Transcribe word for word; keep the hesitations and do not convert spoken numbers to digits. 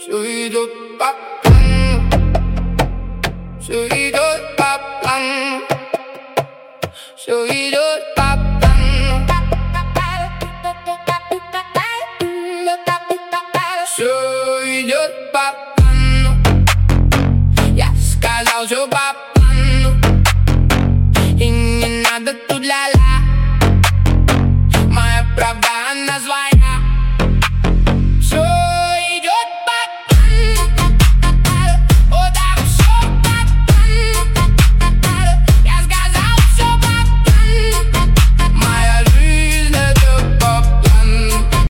Все идет по плану, все идет по плану, все идет по плану, все идет по плану. Я сказал, все по плану, и не надо тут ля-ля.